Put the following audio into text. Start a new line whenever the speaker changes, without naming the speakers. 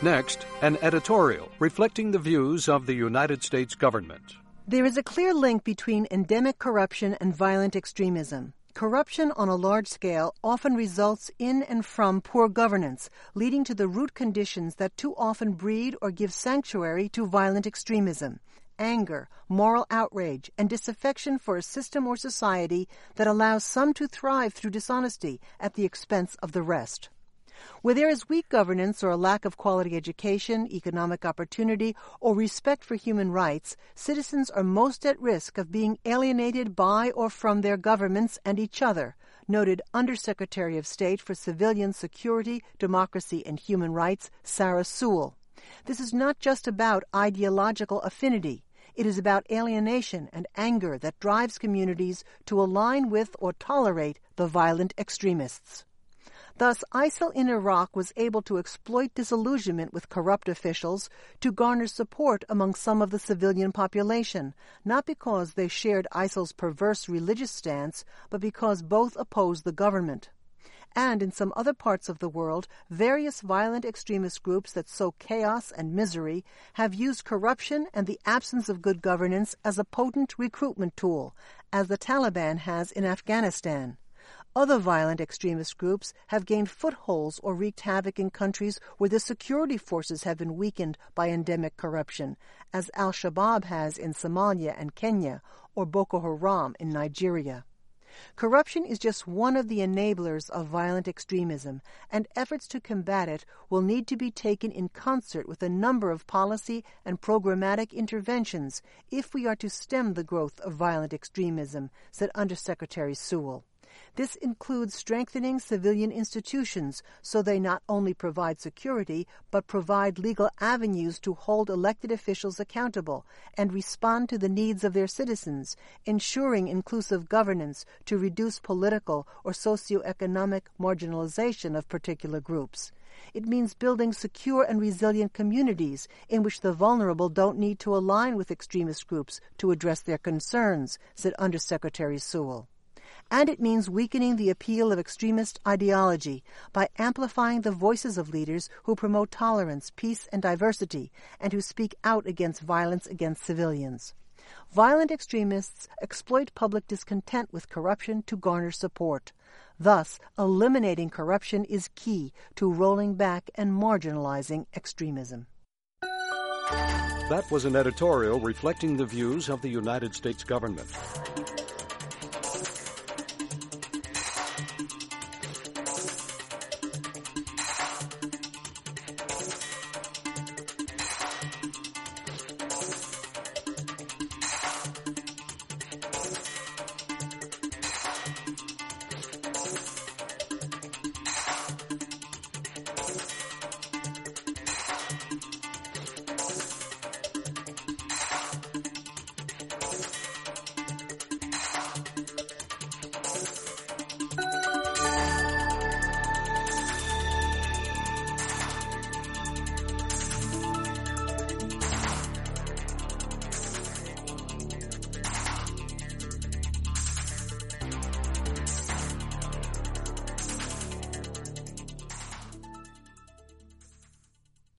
Next, an editorial reflecting the views of the United States government.
There is a clear link between endemic corruption and violent extremism. Corruption on a large scale often results in and from poor governance, leading to the root conditions that too often breed or give sanctuary to violent extremism: anger, moral outrage, and disaffection for a system or society that allows some to thrive through dishonesty at the expense of the rest. Where there is weak governance or a lack of quality education, economic opportunity, or respect for human rights, citizens are most at risk of being alienated by or from their governments and each other, noted Undersecretary of State for Civilian Security, Democracy, and Human Rights, Sarah Sewell. This is not just about ideological affinity. It is about alienation and anger that drives communities to align with or tolerate the violent extremists. Thus, ISIL in Iraq was able to exploit disillusionment with corrupt officials to garner support among some of the civilian population, not because they shared ISIL's perverse religious stance, but because both opposed the government. And in some other parts of the world, various violent extremist groups that sow chaos and misery have used corruption and the absence of good governance as a potent recruitment tool, as the Taliban has in Afghanistan. Other violent extremist groups have gained footholds or wreaked havoc in countries where the security forces have been weakened by endemic corruption, as Al-Shabaab has in Somalia and Kenya, or Boko Haram in Nigeria. Corruption is just one of the enablers of violent extremism, and efforts to combat it will need to be taken in concert with a number of policy and programmatic interventions if we are to stem the growth of violent extremism, said Undersecretary Sewell. This includes strengthening civilian institutions so they not only provide security, but provide legal avenues to hold elected officials accountable and respond to the needs of their citizens, ensuring inclusive governance to reduce political or socioeconomic marginalization of particular groups. It means building secure and resilient communities in which the vulnerable don't need to align with extremist groups to address their concerns, said Undersecretary Sewell. And it means weakening the appeal of extremist ideology by amplifying the voices of leaders who promote tolerance, peace, and diversity, and who speak out against violence against civilians. Violent extremists exploit public discontent with corruption to garner support. Thus, eliminating corruption is key to rolling back and marginalizing extremism.
That was an editorial reflecting the views of the United States government.